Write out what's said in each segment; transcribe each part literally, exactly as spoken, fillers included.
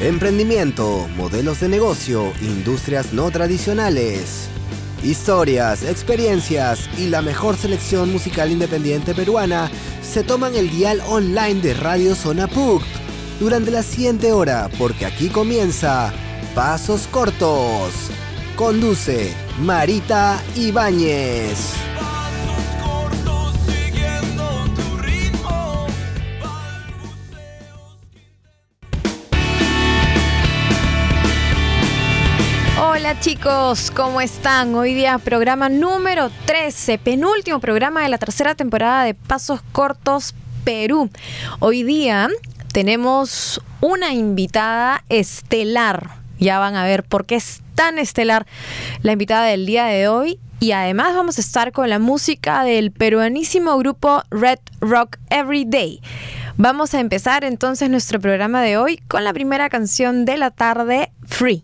Emprendimiento, modelos de negocio, industrias no tradicionales. Historias, experiencias y la mejor selección musical independiente peruana se toman el dial online de Radio Zona P U C durante la siguiente hora, porque aquí comienza Pasos Cortos. Conduce Marita Ibáñez. Hola chicos, ¿cómo están? Hoy día programa número trece, penúltimo programa de la tercera temporada de Pasos Cortos Perú. Hoy día tenemos una invitada estelar. Ya van a ver por qué es tan estelar la invitada del día de hoy. Y además vamos a estar con la música del peruanísimo grupo Red Rock Everyday. Vamos a empezar entonces nuestro programa de hoy con la primera canción de la tarde, Free.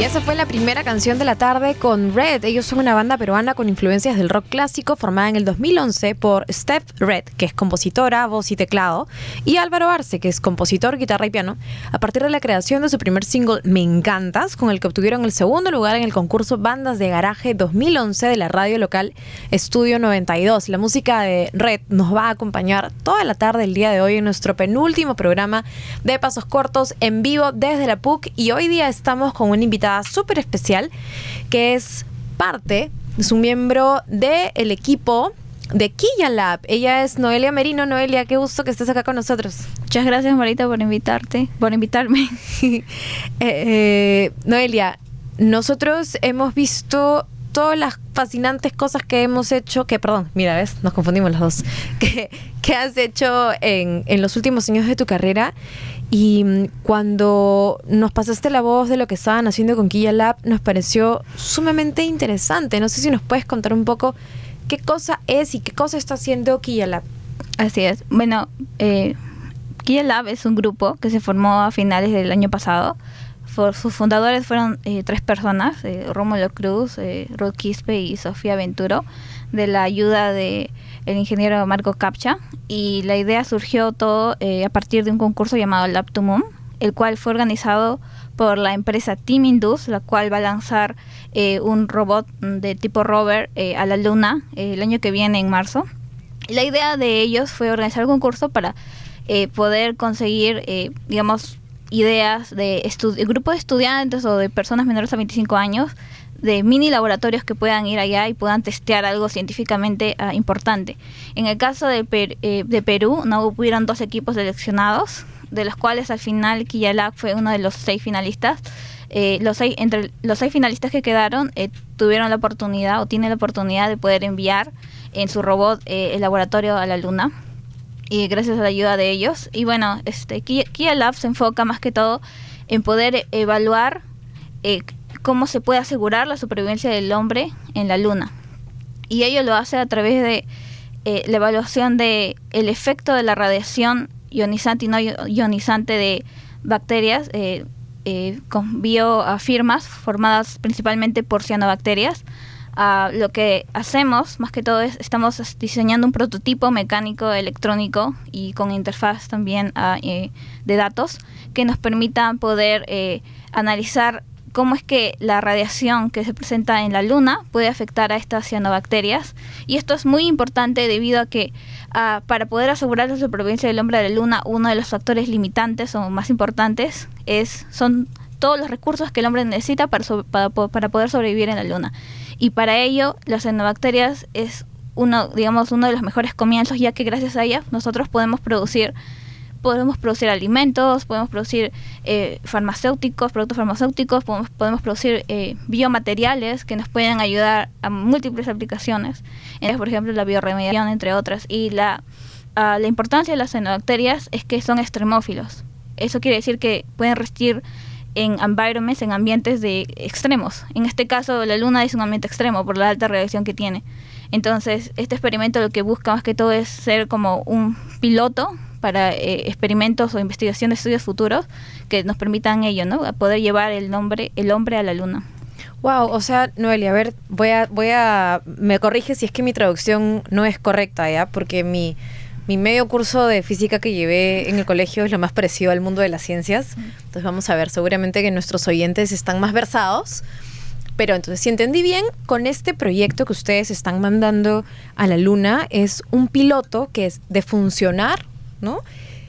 esa fue la primera canción de la tarde con Red. Ellos son una banda peruana con influencias del rock clásico formada en el dos mil once por Steph Red, que es compositora, voz y teclado, y Álvaro Arce, que es compositor, guitarra y piano, a partir de la creación de su primer single Me Encantas, con el que obtuvieron el segundo lugar en el concurso Bandas de Garaje dos mil once de la radio local Estudio noventa y dos. La música de Red nos va a acompañar toda la tarde el día de hoy en nuestro penúltimo programa de Pasos Cortos en vivo desde la P U C, y hoy día estamos con una invitada súper especial que es parte, es un miembro del equipo de Quilla Lab. Ella es Noelia Merino. Noelia, qué gusto que estés acá con nosotros. Muchas gracias, Marita, por invitarte, por invitarme. eh, eh, Noelia, nosotros hemos visto todas las fascinantes cosas que hemos hecho, que, perdón, mira, ves, nos confundimos los dos, que, que has hecho en, en los últimos años de tu carrera. Y cuando nos pasaste la voz de lo que estaban haciendo con Quilla Lab, nos pareció sumamente interesante. No sé si nos puedes contar un poco qué cosa es y qué cosa está haciendo Quilla Lab. Así es. Bueno, eh, Quilla Lab es un grupo que se formó a finales del año pasado. For, sus fundadores fueron eh, tres personas, eh, Rómulo Cruz, eh, Ruth Quispe y Sofía Venturo, de la ayuda de el ingeniero Marco Capcha, y la idea surgió todo eh, a partir de un concurso llamado Lab to Moon, el cual fue organizado por la empresa Team Indus, la cual va a lanzar eh, un robot de tipo rover eh, a la luna eh, el año que viene, en marzo. Y la idea de ellos fue organizar un concurso para eh, poder conseguir, eh, digamos, ideas de grupo de estudiantes o de personas menores a veinticinco años, de mini laboratorios que puedan ir allá y puedan testear algo científicamente uh, importante. En el caso de, per, eh, de Perú, no hubieron dos equipos seleccionados, de los cuales al final Quilla Lab fue uno de los seis finalistas. Eh, los seis, entre los seis finalistas que quedaron eh, tuvieron la oportunidad o tienen la oportunidad de poder enviar en su robot eh, el laboratorio a la luna, y gracias a la ayuda de ellos. Y bueno, este Quilla Lab se enfoca más que todo en poder evaluar eh, cómo se puede asegurar la supervivencia del hombre en la luna, y ello lo hace a través de eh, la evaluación de el efecto de la radiación ionizante y no ionizante de bacterias eh, eh, con biofirmas formadas principalmente por cianobacterias. Uh, lo que hacemos más que todo es estamos diseñando un prototipo mecánico, electrónico y con interfaz también uh, eh, de datos que nos permita poder eh, analizar cómo es que la radiación que se presenta en la luna puede afectar a estas cianobacterias. Y esto es muy importante debido a que uh, para poder asegurar la supervivencia del hombre de la luna, uno de los factores limitantes o más importantes es son todos los recursos que el hombre necesita para, so, para, para poder sobrevivir en la luna. Y para ello, las cianobacterias es uno, digamos, uno de los mejores comienzos, ya que gracias a ellas nosotros podemos producir podemos producir alimentos, podemos producir eh, farmacéuticos, productos farmacéuticos, podemos, podemos producir eh, biomateriales que nos pueden ayudar a múltiples aplicaciones, eh, por ejemplo la bioremediación, entre otras. Y la, uh, la importancia de las cianobacterias es que son extremófilos. Eso quiere decir que pueden resistir en environments, en ambientes de extremos. En este caso, la luna es un ambiente extremo por la alta radiación que tiene. Entonces, este experimento lo que busca más que todo es ser como un piloto para eh, experimentos o investigación de estudios futuros que nos permitan ello, ¿no? A poder llevar el nombre, el hombre a la luna. Wow, o sea, Noelia, a ver, voy a, voy a, me corrige si es que mi traducción no es correcta, ¿ya? Porque mi Mi medio curso de física que llevé en el colegio es lo más parecido al mundo de las ciencias. Entonces vamos a ver, seguramente que nuestros oyentes están más versados. Pero entonces, si entendí bien, con este proyecto que ustedes están mandando a la luna, es un piloto que es de funcionar, ¿no?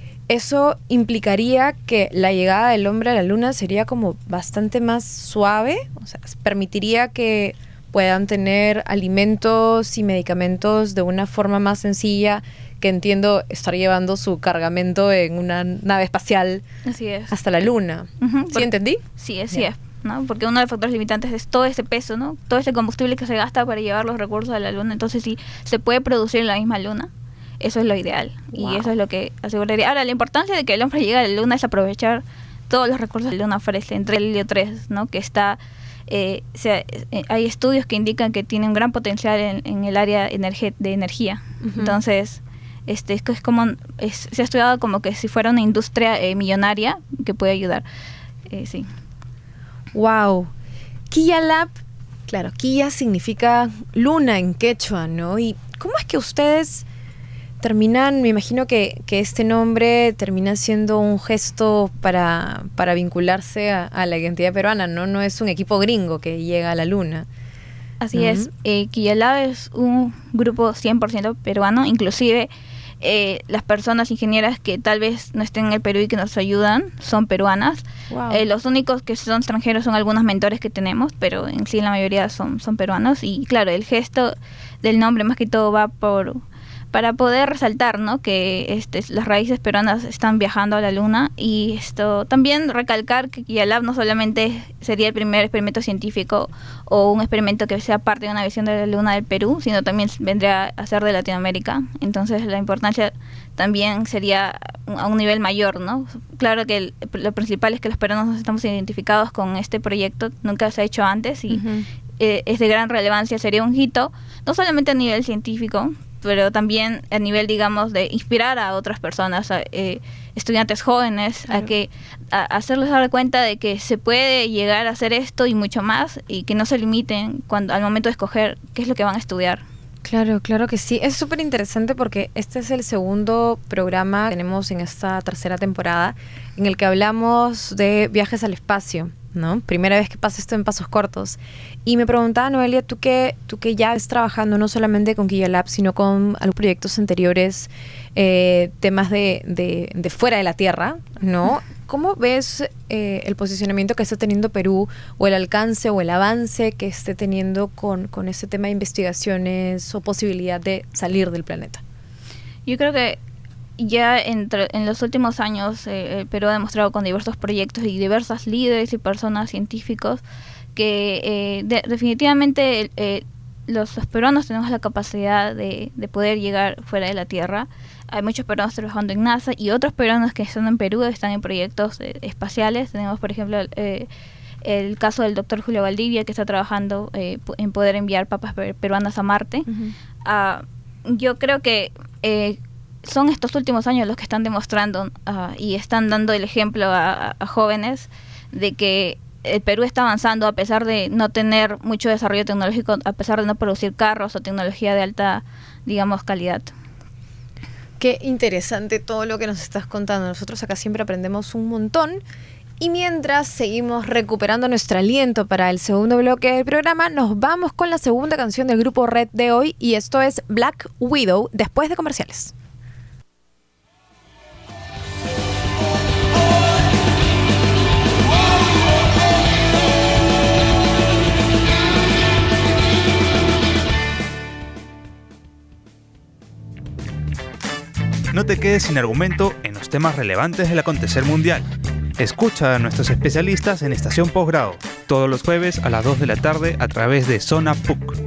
Eso implicaría que la llegada del hombre a la luna sería como bastante más suave. O sea, permitiría que puedan tener alimentos y medicamentos de una forma más sencilla, que entiendo estar llevando su cargamento en una nave espacial. Así es. Hasta la luna. Uh-huh. ¿Sí Por, entendí? Sí, así yeah. es, ¿no? Porque uno de los factores limitantes es todo ese peso, ¿no? Todo ese combustible que se gasta para llevar los recursos a la luna. Entonces, si se puede producir en la misma luna, eso es lo ideal. Wow. Y eso es lo que aseguraría. Ahora, la importancia de que el hombre llegue a la luna es aprovechar todos los recursos que la luna ofrece, entre el helio tres, ¿no? Que está... Eh, o sea, eh, hay estudios que indican que tiene un gran potencial en, en el área energe- de energía. Uh-huh. Entonces... Este, es, es como es, se ha estudiado como que si fuera una industria eh, millonaria que puede ayudar. Eh, sí. Wow. Quilla Lab, claro, Quilla significa luna en quechua, ¿no? ¿Y cómo es que ustedes terminan, me imagino que, que este nombre termina siendo un gesto para, para vincularse a, a la identidad peruana, ¿no? No es un equipo gringo que llega a la luna. Así Uh-huh. es, eh, Quilla Lab es un grupo cien por ciento peruano, inclusive eh, las personas ingenieras que tal vez no estén en el Perú y que nos ayudan son peruanas. Wow. Eh, los únicos que son extranjeros son algunos mentores que tenemos, pero en sí la mayoría son, son peruanos. Y claro, el gesto del nombre más que todo va por para poder resaltar, ¿no?, que este, las raíces peruanas están viajando a la luna, y esto también recalcar que Quilla Lab no solamente sería el primer experimento científico o un experimento que sea parte de una visión de la luna del Perú, sino también vendría a ser de Latinoamérica. Entonces la importancia también sería a un nivel mayor, ¿no? Claro que el, lo principal es que los peruanos estamos identificados con este proyecto, nunca se ha hecho antes, y uh-huh. eh, es de gran relevancia, sería un hito, no solamente a nivel científico, pero también a nivel, digamos, de inspirar a otras personas, a, eh, estudiantes jóvenes, claro, a que a hacerles dar cuenta de que se puede llegar a hacer esto y mucho más, y que no se limiten cuando al momento de escoger qué es lo que van a estudiar. Claro, claro que sí. Es súper interesante porque este es el segundo programa que tenemos en esta tercera temporada en el que hablamos de viajes al espacio, ¿no? Primera vez que pasa esto en Pasos Cortos. Y me preguntaba, Noelia, tú que, tú que ya estás trabajando no solamente con Quilla Lab, sino con algunos proyectos anteriores, eh, temas de, de, de fuera de la Tierra, ¿no? ¿Cómo ves eh, el posicionamiento que está teniendo Perú, o el alcance o el avance que esté teniendo con, con este tema de investigaciones o posibilidad de salir del planeta? Yo creo que ya entre, en los últimos años eh, el Perú ha demostrado con diversos proyectos y diversas líderes y personas científicos que eh, de, definitivamente eh, los, los peruanos tenemos la capacidad de, de poder llegar fuera de la Tierra. Hay muchos peruanos trabajando en NASA, y otros peruanos que están en Perú están en proyectos eh, espaciales. Tenemos, por ejemplo, eh, el caso del doctor Julio Valdivia, que está trabajando eh, en poder enviar papas per peruanas a Marte. Uh-huh. uh, yo creo que eh, son estos últimos años los que están demostrando uh, y están dando el ejemplo a, a jóvenes de que el Perú está avanzando a pesar de no tener mucho desarrollo tecnológico, a pesar de no producir carros o tecnología de alta, digamos, calidad. Qué interesante todo lo que nos estás contando. Nosotros acá siempre aprendemos un montón. Y mientras seguimos recuperando nuestro aliento para el segundo bloque del programa, nos vamos con la segunda canción del grupo Red de hoy, y esto es Black Widow, después de comerciales. No te quedes sin argumento en los temas relevantes del acontecer mundial. Escucha a nuestros especialistas en Estación Posgrado, todos los jueves a las dos de la tarde a través de Zona P U C.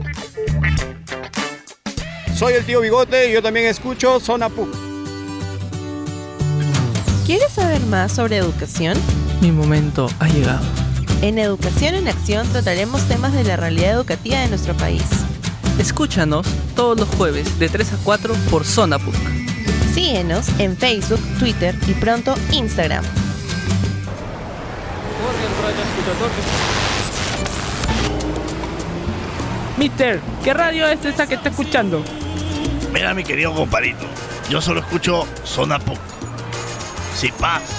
Soy el tío Bigote y yo también escucho Zona P U C. ¿Quieres saber más sobre educación? Mi momento ha llegado. En Educación en Acción trataremos temas de la realidad educativa de nuestro país. Escúchanos todos los jueves de tres a cuatro por Zona P U C. Síguenos en Facebook, Twitter y pronto Instagram. Mister, ¿qué radio es esa que está escuchando? Mira, mi querido compadrito, yo solo escucho Zona P U C. Si pasa.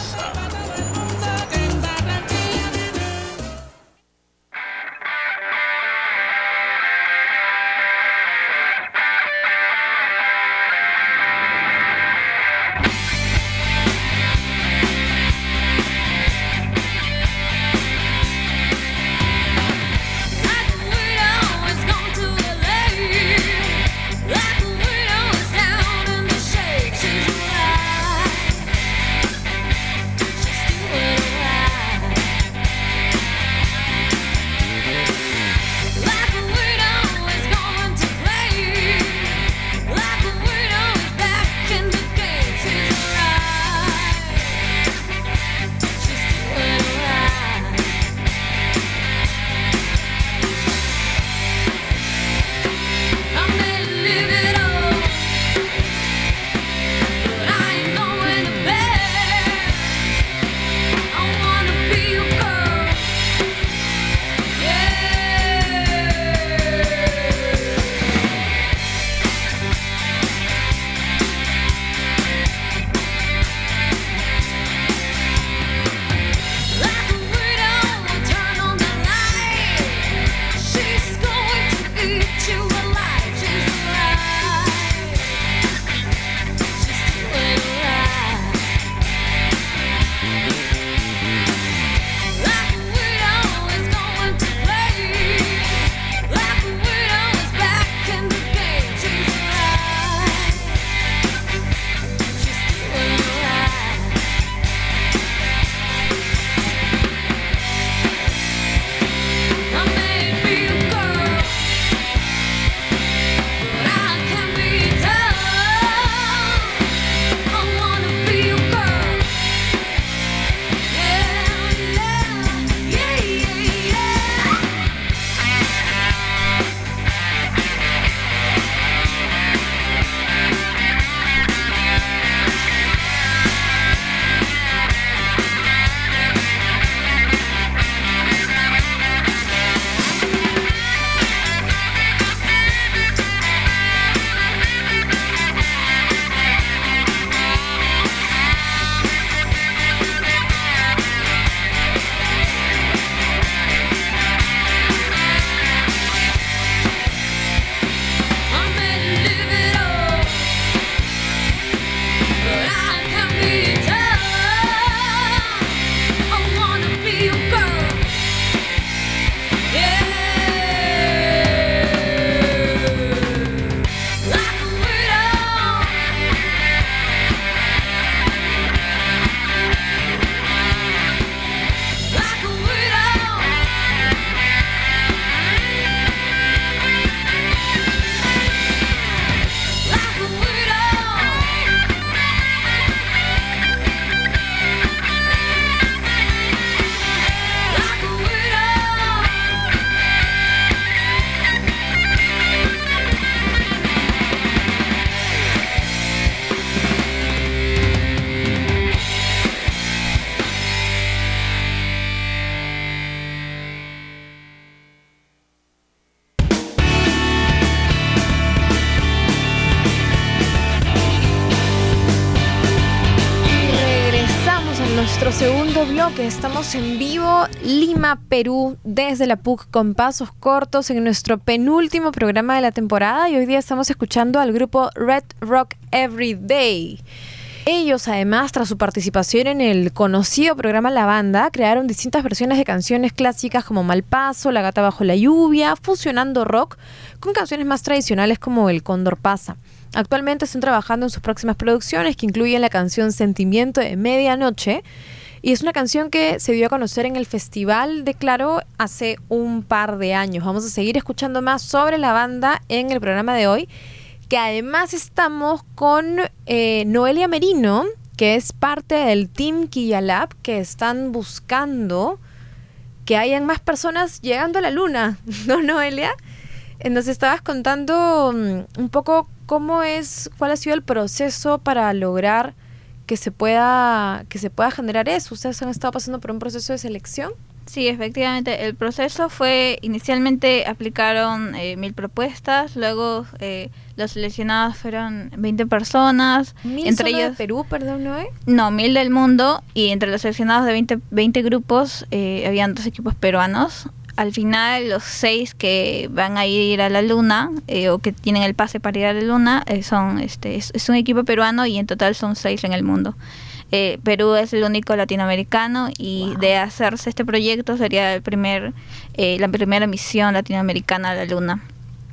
nuestro segundo bloque. Estamos en vivo, Lima, Perú, desde la P U C con pasos cortos en nuestro penúltimo programa de la temporada y hoy día estamos escuchando al grupo Red Rock Everyday. Ellos, además, tras su participación en el conocido programa La Banda, crearon distintas versiones de canciones clásicas como Malpaso, La Gata Bajo la Lluvia, fusionando rock con canciones más tradicionales como El Cóndor Pasa. Actualmente están trabajando en sus próximas producciones que incluyen la canción Sentimiento de Medianoche y es una canción que se dio a conocer en el Festival de Claro hace un par de años. Vamos a seguir escuchando más sobre la banda en el programa de hoy, que además estamos con eh, Noelia Merino, que es parte del Team Quilla Lab, que están buscando que hayan más personas llegando a la luna, ¿no, Noelia? Nos estabas contando um, un poco cómo es, cuál ha sido el proceso para lograr que se pueda, que se pueda generar eso. ¿Ustedes han estado pasando por un proceso de selección? Sí, efectivamente. El proceso fue, inicialmente aplicaron eh, mil propuestas, luego eh, los seleccionados fueron veinte personas. ¿Mil entre solo ellos, de Perú, perdón, Noé? No, mil del mundo, y entre los seleccionados de veinte, veinte grupos eh, habían dos equipos peruanos. Al final, los seis que van a ir a la luna eh, o que tienen el pase para ir a la luna eh, son este es, es un equipo peruano y en total son seis en el mundo. Eh, Perú es el único latinoamericano y wow. De hacerse este proyecto sería el primer eh, la primera misión latinoamericana a la luna.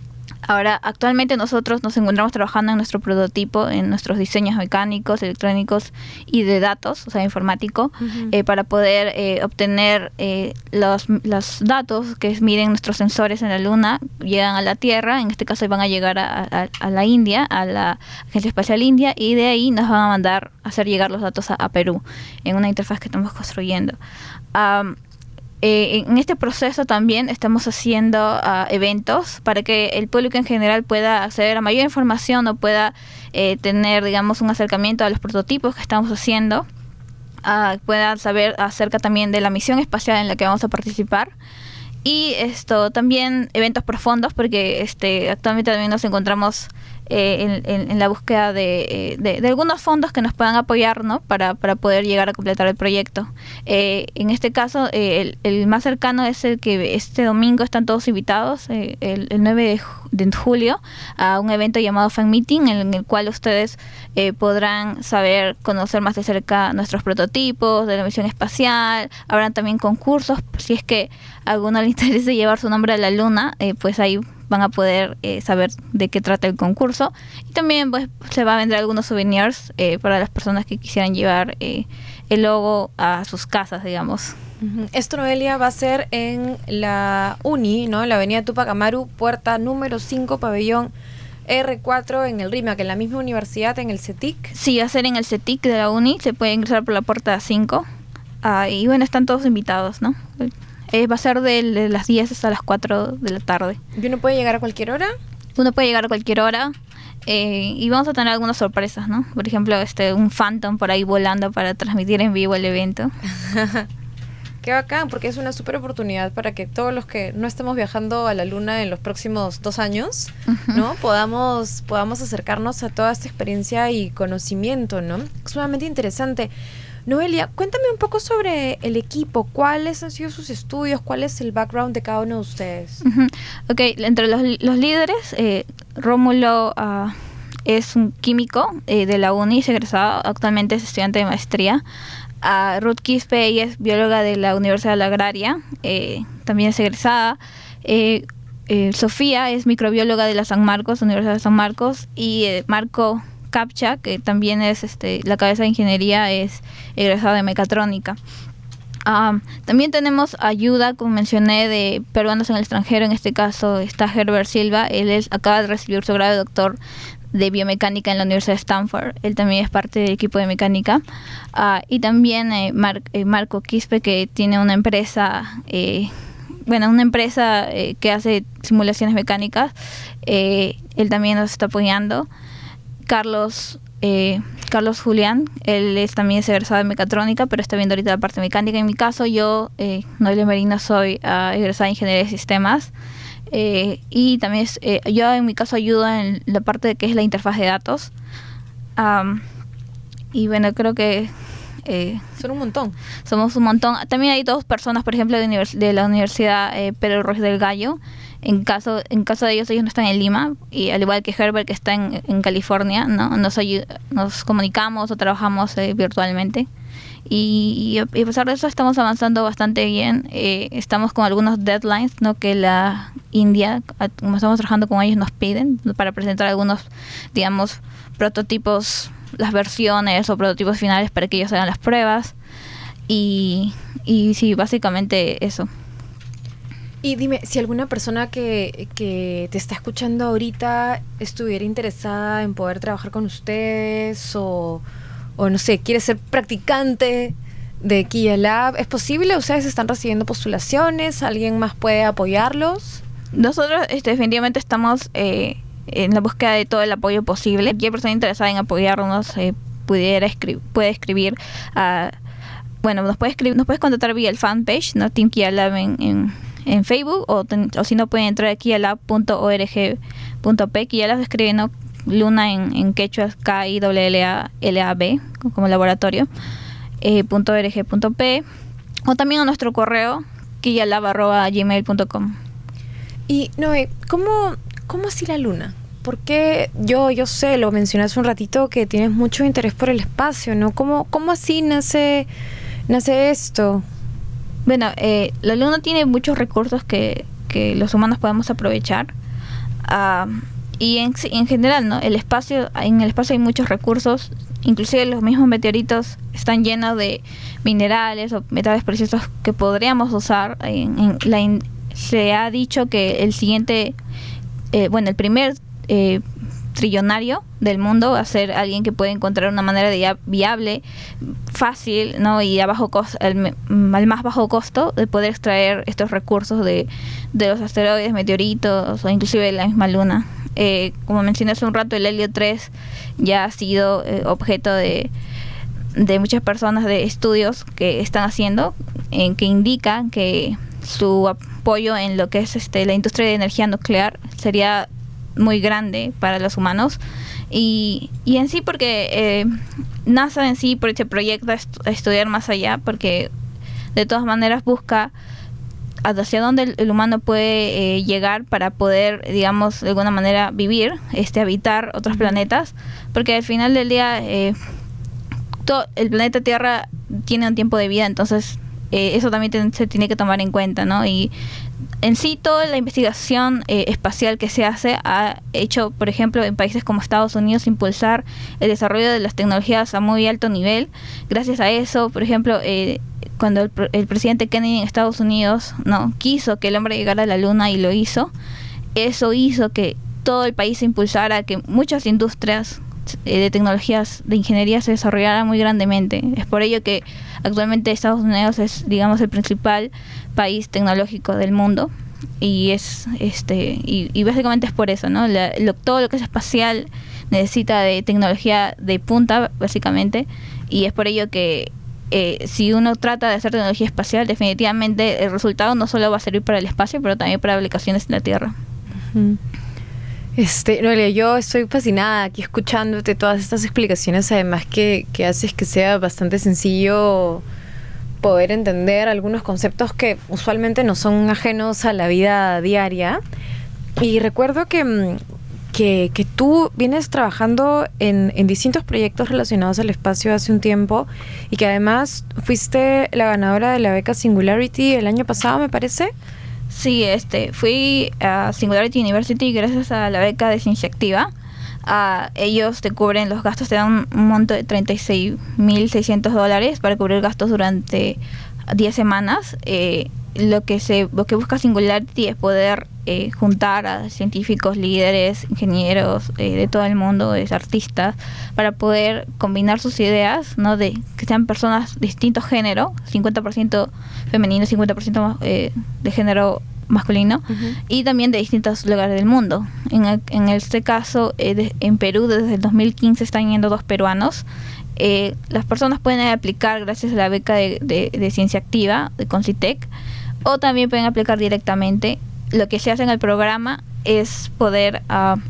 Ahora, actualmente nosotros nos encontramos trabajando en nuestro prototipo, en nuestros diseños mecánicos, electrónicos y de datos, o sea, informático, uh-huh. eh, para poder eh, obtener eh, los, los datos que miden nuestros sensores en la Luna, llegan a la Tierra, en este caso van a llegar a, a, a la India, a la Agencia Espacial India, y de ahí nos van a mandar a hacer llegar los datos a, a Perú, en una interfaz que estamos construyendo. Um, Eh, en este proceso también estamos haciendo uh, eventos para que el público en general pueda acceder a mayor información o pueda eh, tener, digamos, un acercamiento a los prototipos que estamos haciendo, uh, pueda saber acerca también de la misión espacial en la que vamos a participar. Y esto también eventos profundos, porque este actualmente también nos encontramos eh, en, en, en la búsqueda de, de, de algunos fondos que nos puedan apoyar, ¿no? para, para poder llegar a completar el proyecto. Eh, en este caso, eh, el, el más cercano es el que este domingo están todos invitados, eh, el, el nueve de, ju- de julio, a un evento llamado Fan Meeting, en el cual ustedes eh, podrán saber, conocer más de cerca nuestros prototipos, de la misión espacial. Habrán también concursos, si es que a alguno le interesa llevar su nombre a la luna, eh, pues ahí van a poder eh, saber de qué trata el concurso. Y también pues se va a vender algunos souvenirs eh, para las personas que quisieran llevar eh, el logo a sus casas, digamos. Uh-huh. Esto, Noelia, va a ser en la Uni, ¿no? En la avenida Tupac Amaru, puerta número cinco, pabellón erre cuatro, en el RIMAC, en la misma universidad, en el CETIC. Sí, va a ser en el CETIC de la Uni, se puede ingresar por la puerta cinco. Uh, y bueno, están todos invitados, ¿no? Eh, va a ser de, de las diez hasta las cuatro de la tarde. ¿Y uno puede llegar a cualquier hora? Uno puede llegar a cualquier hora. Eh, y vamos a tener algunas sorpresas, ¿no? Por ejemplo, este un Phantom por ahí volando para transmitir en vivo el evento. Qué bacán, porque es una súper oportunidad para que todos los que no estemos viajando a la luna en los próximos dos años, uh-huh. ¿no? Podamos, podamos acercarnos a toda esta experiencia y conocimiento, ¿no? Sumamente interesante. Noelia, cuéntame un poco sobre el equipo. ¿Cuáles han sido sus estudios? ¿Cuál es el background de cada uno de ustedes? Uh-huh. Ok, entre los, los líderes, eh, Rómulo uh, es un químico eh, de la Uni, es egresado, actualmente es estudiante de maestría. Uh, Ruth Quispe, ella es bióloga de la Universidad de la Agraria, eh, también es egresada. Eh, eh, Sofía es microbióloga de la San Marcos, Universidad de San Marcos, y eh, Marco Capcha, que también es este la cabeza de ingeniería, es egresado de mecatrónica. Um, también tenemos ayuda, como mencioné, de peruanos en el extranjero. En este caso está Herbert Silva, él es, acaba de recibir su grado de doctor de biomecánica en la Universidad de Stanford, él también es parte del equipo de mecánica. Uh, y también eh, Mar- eh, Marco Quispe, que tiene una empresa eh, bueno, una empresa eh, que hace simulaciones mecánicas, eh, él también nos está apoyando. Carlos eh, Carlos Julián, él es, también es egresado de mecatrónica, pero está viendo ahorita la parte mecánica. En mi caso, yo, eh, Noelia Merino, soy uh, egresada de Ingeniería de Sistemas, eh, y también es, eh, yo en mi caso ayudo en la parte de que es la interfaz de datos. Um, y bueno, creo que Eh, Son un montón. Somos un montón. También hay dos personas, por ejemplo, de, univers de la Universidad eh, Pedro Ruiz del Gallo. En caso en caso de ellos, ellos no están en Lima, y al igual que Herbert, que está en, en California, ¿no? Nos, nos comunicamos o trabajamos eh, virtualmente. Y, y a pesar de eso estamos avanzando bastante bien. Eh, estamos con algunos deadlines, ¿no? Que la India, como estamos trabajando con ellos, nos piden para presentar algunos, digamos, prototipos, las versiones o prototipos finales para que ellos hagan las pruebas. Y, y sí, básicamente eso. Y dime, si alguna persona que, que te está escuchando ahorita estuviera interesada en poder trabajar con ustedes o, o no sé, quiere ser practicante de Kia Lab, ¿es posible? ¿Ustedes están recibiendo postulaciones? ¿Alguien más puede apoyarlos? Nosotros este, definitivamente estamos eh, en la búsqueda de todo el apoyo posible. Cualquier persona interesada en apoyarnos eh, pudiera escri puede escribir a... Bueno, nos puede escribir, nos puedes contactar vía el fanpage, ¿no? Team Kia Lab en... en en Facebook, o, ten, o si no pueden entrar a kia lab punto org punto p. Kia Lab escribe, ¿no? Luna en, en quechua, K I L L A L A B, como laboratorio, eh, punto .org punto p, o también a nuestro correo kia lab arroba gmail punto com. Y Noé, ¿cómo, cómo así la Luna? Porque yo, yo sé, lo mencioné hace un ratito, que tienes mucho interés por el espacio, ¿no? ¿Cómo, cómo así nace, nace esto? Bueno, eh, la Luna tiene muchos recursos que, que los humanos podemos aprovechar. Uh, y en, en general, ¿no? El espacio, en el espacio hay muchos recursos, inclusive los mismos meteoritos están llenos de minerales o metales preciosos que podríamos usar. En, en la in, se ha dicho que el siguiente, eh, bueno, el primer eh, trillonario del mundo va a ser alguien que puede encontrar una manera de viable, fácil, ¿no? Y a bajo costo, al, al más bajo costo, de poder extraer estos recursos de, de los asteroides, meteoritos o inclusive de la misma Luna. Eh, como mencioné hace un rato, el helio tres ya ha sido eh, objeto de, de muchas personas, de estudios que están haciendo, en que indican que su apoyo en lo que es este la industria de energía nuclear sería muy grande para los humanos. Y, y en sí porque eh, NASA en sí por este proyecto est estudiar más allá, porque de todas maneras busca hacia dónde el, el humano puede eh, llegar para poder, digamos, de alguna manera vivir, este habitar otros uh-huh. planetas, porque al final del día eh, todo el planeta Tierra tiene un tiempo de vida, entonces eh, eso también te, se tiene que tomar en cuenta, ¿no? Y en sí toda la investigación eh, espacial que se hace ha hecho, por ejemplo, en países como Estados Unidos, impulsar el desarrollo de las tecnologías a muy alto nivel. Gracias a eso, por ejemplo, eh, cuando el, el presidente Kennedy en Estados Unidos no quiso que el hombre llegara a la Luna y lo hizo, eso hizo que todo el país se impulsara, que muchas industrias eh, de tecnologías de ingeniería se desarrollaran muy grandemente. Es por ello que actualmente Estados Unidos es, digamos, el principal país tecnológico del mundo, y es este y, y básicamente es por eso, ¿no? La, lo, todo lo que es espacial necesita de tecnología de punta, básicamente, y es por ello que eh, si uno trata de hacer tecnología espacial, definitivamente el resultado no solo va a servir para el espacio, pero también para aplicaciones en la Tierra. Uh-huh. Este, Noelia, yo estoy fascinada aquí escuchándote todas estas explicaciones, además que, que haces que sea bastante sencillo poder entender algunos conceptos que usualmente no son ajenos a la vida diaria. Y recuerdo que, que, que tú vienes trabajando en, en distintos proyectos relacionados al espacio hace un tiempo, y que además fuiste la ganadora de la beca Singularity el año pasado, me parece. Sí, este, fui a Singularity University gracias a la beca de Ciencia Activa. Uh, ellos te cubren los gastos, te dan un monto de treinta y seis mil seiscientos dólares para cubrir gastos durante diez semanas. Eh, lo que se lo que busca Singularity es poder eh, juntar a científicos, líderes, ingenieros eh, de todo el mundo, es artistas, para poder combinar sus ideas, ¿no? De que sean personas de distinto género, cincuenta por ciento femenino, cincuenta por ciento eh, de género masculino, uh-huh. y también de distintos lugares del mundo. En, el, en este caso, eh, de, en Perú, desde el dos mil quince están yendo dos peruanos. Eh, las personas pueden aplicar gracias a la beca de, de, de Ciencia Activa de Concitec, o también pueden aplicar directamente. Lo que se hace en el programa es poder uh,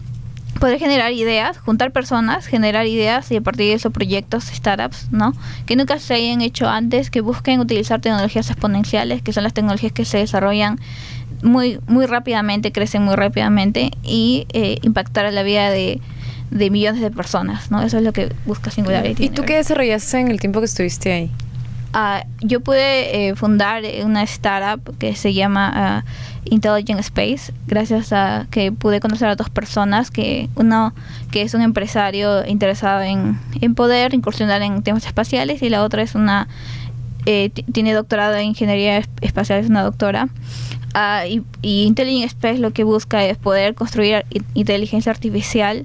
poder generar ideas, juntar personas, generar ideas y a partir de eso proyectos, startups, ¿no? Que nunca se hayan hecho antes, que busquen utilizar tecnologías exponenciales, que son las tecnologías que se desarrollan muy muy rápidamente, crecen muy rápidamente y eh, impactar a la vida de, de millones de personas, ¿no? Eso es lo que busca Singularity. ¿Y tú qué desarrollaste en el tiempo que estuviste ahí? Uh, yo pude eh, fundar una startup que se llama uh, Intelligent Space, gracias a que pude conocer a dos personas, que uno que es un empresario interesado en, en poder incursionar en temas espaciales y la otra es una eh, t- tiene doctorado en ingeniería espacial, es una doctora. Uh, y, y Intelligent Space lo que busca es poder construir i- inteligencia artificial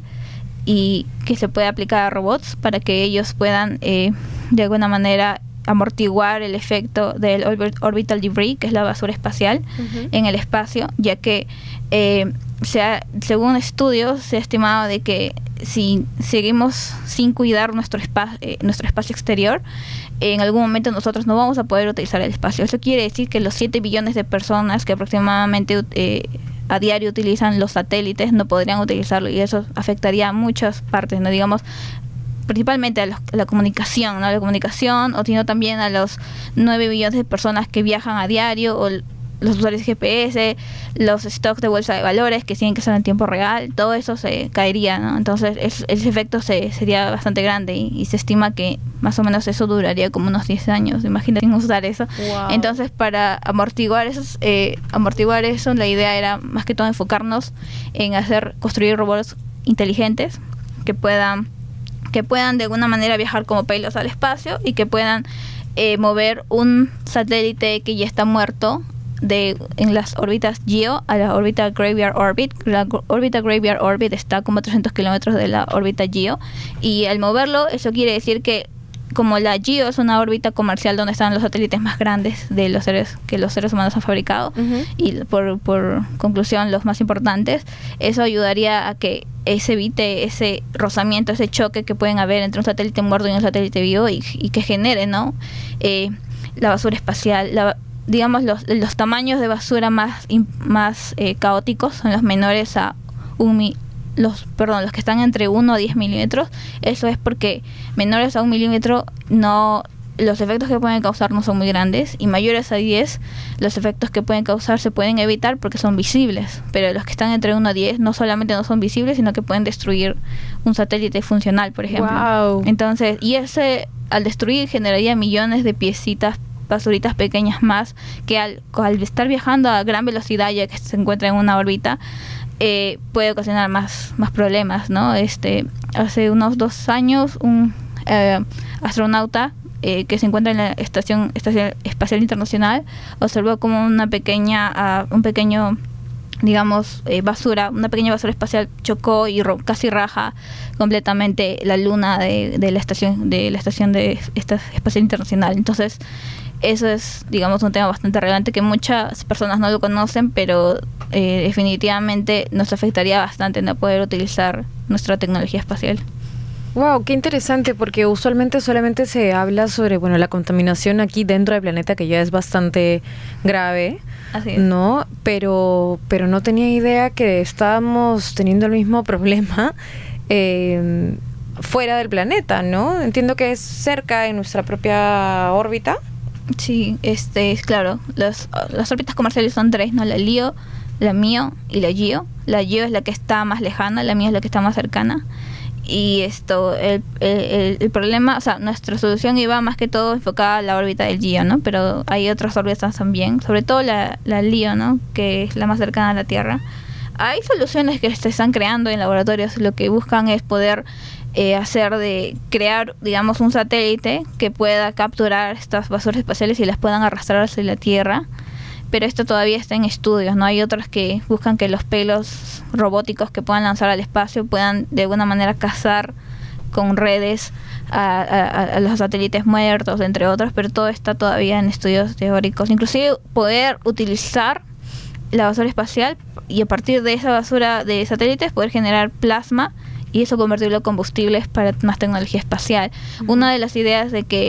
y que se pueda aplicar a robots para que ellos puedan eh, de alguna manera amortiguar el efecto del orbit- orbital debris, que es la basura espacial, uh-huh. en el espacio, ya que eh, se ha, según estudios se ha estimado de que si seguimos sin cuidar nuestro espacio eh, nuestro espacio exterior, en algún momento nosotros no vamos a poder utilizar el espacio. Eso quiere decir que los siete billones de personas que aproximadamente eh, a diario utilizan los satélites no podrían utilizarlo, y eso afectaría a muchas partes, no digamos principalmente a, los, a la comunicación, ¿no? A la comunicación, o sino también a los nueve billones de personas que viajan a diario, o los usuarios de G P S, los stocks de bolsa de valores que tienen que ser en tiempo real, todo eso se caería, ¿no? Entonces es, ese efecto se, sería bastante grande y, y se estima que más o menos eso duraría como unos diez años, imagínate usar eso. Wow. Entonces para amortiguar esos, eh, amortiguar eso, la idea era más que todo enfocarnos en hacer, construir robots inteligentes que puedan que puedan de alguna manera viajar como payloads al espacio y que puedan eh, mover un satélite que ya está muerto de en las órbitas GEO a la órbita Graveyard Orbit. La órbita Graveyard Orbit está como a trescientos kilómetros de la órbita GEO, y al moverlo eso quiere decir que como la GEO es una órbita comercial donde están los satélites más grandes de los seres que los seres humanos han fabricado, uh-huh. y por, por conclusión los más importantes, eso ayudaría a que se evite ese rozamiento, ese choque que pueden haber entre un satélite muerto y un satélite vivo, y, y que genere, ¿no? Eh, la basura espacial, la, digamos los, los tamaños de basura más, más eh, caóticos son los menores a un mi los perdón los que están entre uno a diez milímetros. Eso es porque menores a un milímetro no los efectos que pueden causar no son muy grandes, y mayores a diez los efectos que pueden causar se pueden evitar porque son visibles, pero los que están entre uno a diez no solamente no son visibles, sino que pueden destruir un satélite funcional, por ejemplo. Wow. Entonces, y ese al destruir generaría millones de piecitas, basuritas pequeñas más, que al, al estar viajando a gran velocidad, ya que se encuentra en una órbita, Eh, puede ocasionar más más problemas, ¿no? Este hace unos dos años un eh, astronauta eh, que se encuentra en la estación, estación espacial internacional observó como una pequeña uh, un pequeño digamos eh, basura una pequeña basura espacial chocó y ro- casi raja completamente la luna de, de la estación de la estación de esta espacial internacional. Entonces eso es, digamos, un tema bastante relevante que muchas personas no lo conocen, pero eh, definitivamente nos afectaría bastante no poder utilizar nuestra tecnología espacial. Wow, qué interesante, porque usualmente solamente se habla sobre, bueno, la contaminación aquí dentro del planeta, que ya es bastante grave. Así es. ¿No? Pero, pero no tenía idea que estábamos teniendo el mismo problema eh, fuera del planeta, ¿no? Entiendo que es cerca en nuestra propia órbita. Sí, este, claro, las, las órbitas comerciales son tres, ¿no? La L E O, la M I O y la GEO. La GEO es la que está más lejana, la M I O es la que está más cercana. Y esto, el, el, el problema, o sea, nuestra solución iba más que todo enfocada a la órbita del GEO, ¿no? Pero hay otras órbitas también, sobre todo la, la L E O, ¿no? Que es la más cercana a la Tierra. Hay soluciones que se están creando en laboratorios, lo que buscan es poder Eh, hacer de crear, digamos, un satélite que pueda capturar estas basuras espaciales y las puedan arrastrar hacia la Tierra, pero esto todavía está en estudios, ¿no? Hay otras que buscan que los pelos robóticos que puedan lanzar al espacio puedan de alguna manera cazar con redes a, a, a los satélites muertos, entre otros, pero todo está todavía en estudios teóricos. Inclusive poder utilizar la basura espacial y a partir de esa basura de satélites poder generar plasma y eso convertirlo en combustibles para más tecnología espacial. Uh-huh. Una de las ideas de que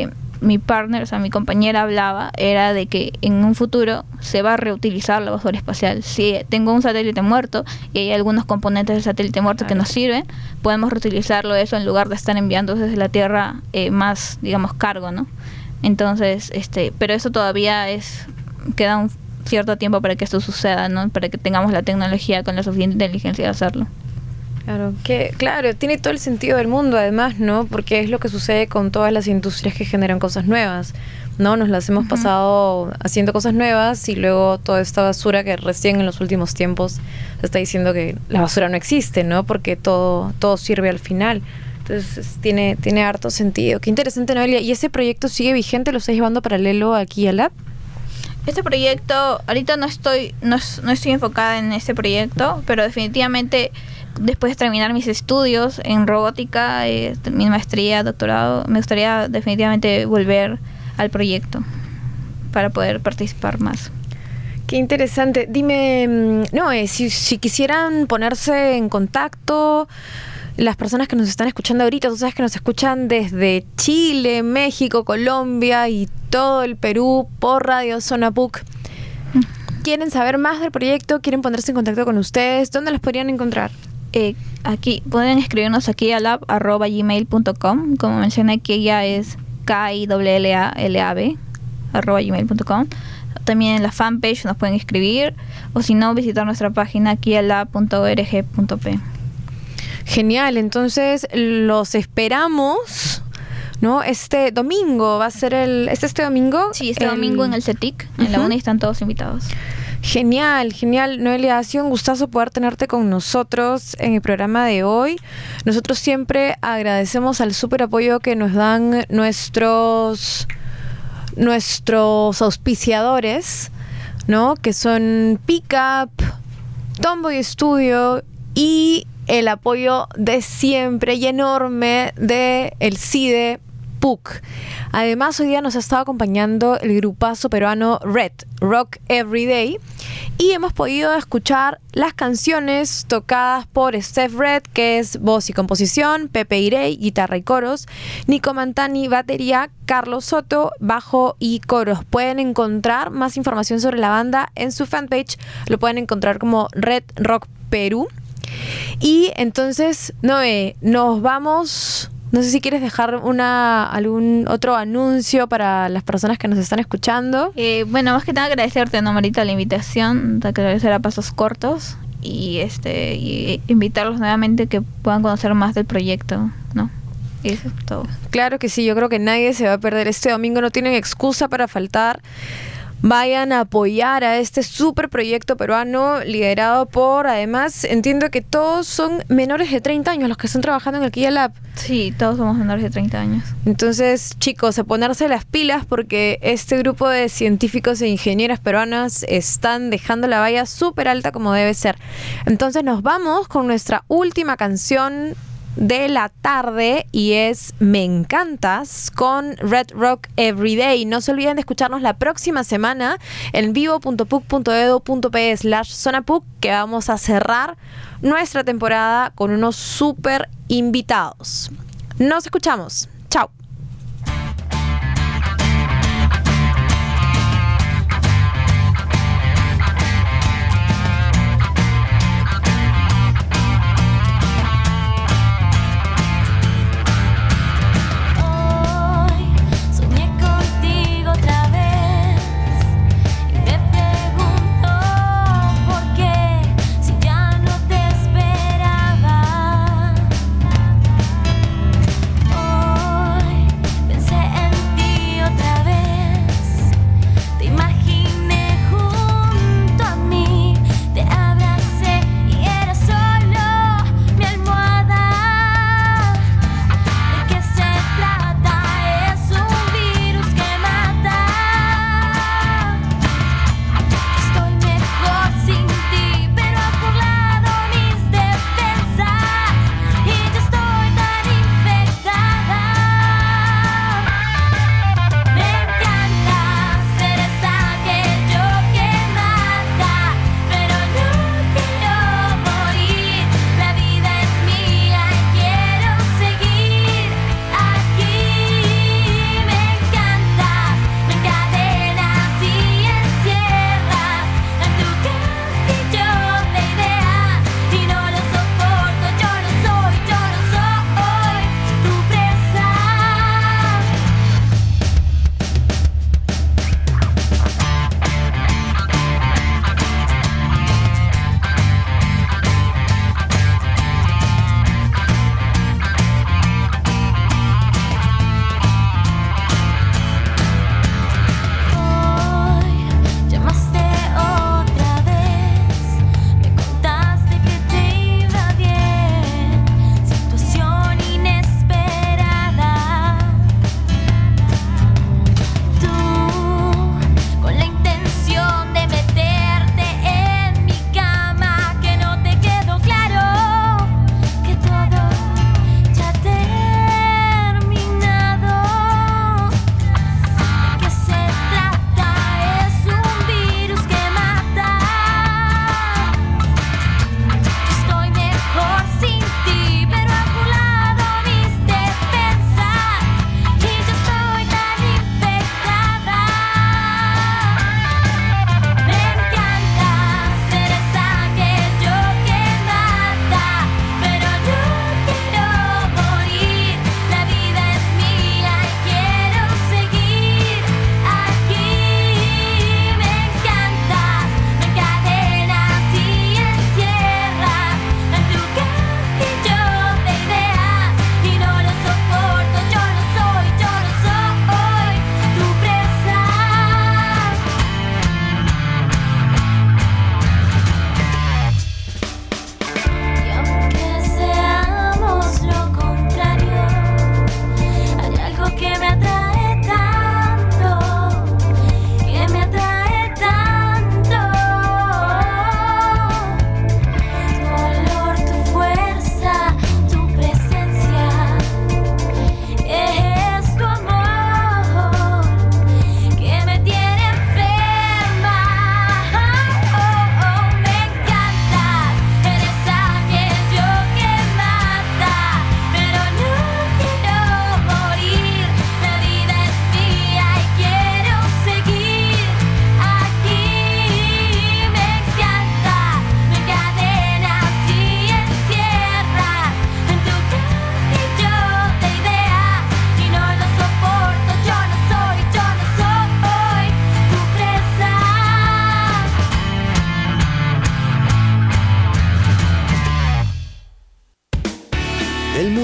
mi partner, o sea, mi compañera hablaba, era de que en un futuro se va a reutilizar la basura espacial. Si tengo un satélite muerto y hay algunos componentes del satélite muerto que nos sirven, podemos reutilizarlo eso en lugar de estar enviando desde la Tierra eh, más, digamos, cargo, ¿no? Entonces, este, pero eso todavía es, queda un cierto tiempo para que esto suceda, ¿no? Para que tengamos la tecnología con la suficiente inteligencia de hacerlo. Claro, que claro, tiene todo el sentido del mundo además, ¿no? Porque es lo que sucede con todas las industrias que generan cosas nuevas, ¿no? Nos las hemos uh-huh. pasado haciendo cosas nuevas y luego toda esta basura que recién en los últimos tiempos se está diciendo que la basura no existe, ¿no? Porque todo todo sirve al final. Entonces tiene tiene harto sentido. Qué interesante, Noelia. ¿Y ese proyecto sigue vigente? ¿Lo estás llevando paralelo aquí al Lab? Este proyecto, ahorita no estoy no, no estoy enfocada en este proyecto, pero definitivamente después de terminar mis estudios en robótica, eh, mi maestría, doctorado, me gustaría definitivamente volver al proyecto para poder participar más. Qué interesante. Dime, no, eh, si, si quisieran ponerse en contacto, las personas que nos están escuchando ahorita, tú sabes que nos escuchan desde Chile, México, Colombia y todo el Perú por Radio Zona P U C. ¿Quieren saber más del proyecto? ¿Quieren ponerse en contacto con ustedes? ¿Dónde los podrían encontrar? Eh, aquí pueden escribirnos aquí a lab arroba gmail punto com. Como mencioné, que ya es K I L L A L A B arroba gmail punto com. También en la fanpage nos pueden escribir, o si no, visitar nuestra página kialab punto org punto p. Genial, entonces los esperamos, ¿no? Este domingo va a ser el... ¿Es este domingo? Sí, este el... domingo en el CETIC, en uh-huh. la UNI, están todos invitados. Genial, genial. Noelia, ha sido un gustazo poder tenerte con nosotros en el programa de hoy. Nosotros siempre agradecemos al súper apoyo que nos dan nuestros, nuestros auspiciadores, ¿no? Que son Pickup, Tomboy Studio y el apoyo de siempre y enorme de el CIDE P U C. Además, hoy día nos ha estado acompañando el grupazo peruano Red, Rock Everyday, y hemos podido escuchar las canciones tocadas por Steph Red, que es voz y composición, Pepe Irey, guitarra y coros, Nico Mantani, batería, Carlos Soto, bajo y coros. Pueden encontrar más información sobre la banda en su fanpage, lo pueden encontrar como Red Rock Perú. Y entonces, Noé, nos vamos... No sé si quieres dejar una algún otro anuncio para las personas que nos están escuchando. Eh, bueno, más que nada agradecerte, ¿no, Marita, la invitación, de agradecer a Pasos Cortos y este y invitarlos nuevamente que puedan conocer más del proyecto, ¿no? Eso es todo. Claro que sí, yo creo que nadie se va a perder este domingo, no tienen excusa para faltar. Vayan a apoyar a este súper proyecto peruano liderado por, además, entiendo que todos son menores de treinta años los que están trabajando en el Kia Lab. Sí, todos somos menores de treinta años. Entonces, chicos, a ponerse las pilas porque este grupo de científicos e ingenieras peruanas están dejando la valla súper alta como debe ser. Entonces nos vamos con nuestra última canción de la tarde y es Me Encantas con Red Rock Everyday. No se olviden de escucharnos la próxima semana en vivo punto puc punto edu punto pe slash zona puc, que vamos a cerrar nuestra temporada con unos súper invitados. Nos escuchamos. Chao. Hoy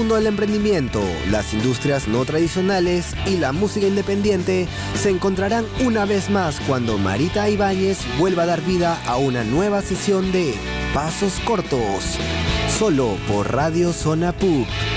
mundo del emprendimiento, las industrias no tradicionales y la música independiente se encontrarán una vez más cuando Marita Ibáñez vuelva a dar vida a una nueva sesión de Pasos Cortos, solo por Radio Zona P U C.